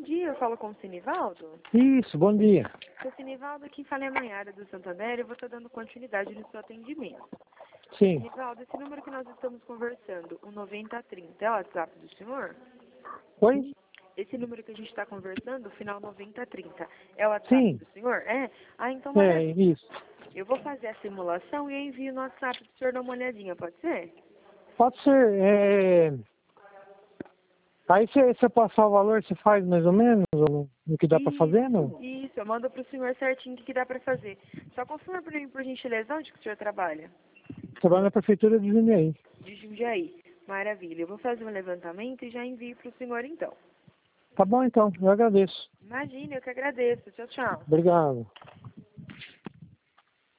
dia, eu falo com o Sinivaldo. Isso, bom dia. O Sinivaldo, aqui fala é a Maiara do Santander, eu vou estar dando continuidade no seu atendimento. Sim. Sinivaldo, esse número que nós estamos conversando, o 9030, é o WhatsApp do senhor? Oi? Esse número que a gente está conversando, o final 9030, é o WhatsApp Sim. do senhor? É? Ah, então É, maravilha. isso. Eu vou fazer a simulação e eu envio no WhatsApp para o senhor dar uma olhadinha, pode ser? Pode ser. Aí você passar o valor, você faz mais ou menos o que dá pra fazer, não? Isso, eu mando para o senhor certinho o que dá para fazer. Só confirma para mim, por gentileza, onde que o senhor trabalha? Trabalho na prefeitura de Jundiaí. De Jundiaí. Maravilha. Eu vou fazer um levantamento e já envio para o senhor então. Tá bom então, eu agradeço. Imagina, eu que agradeço. Tchau, tchau. Obrigado.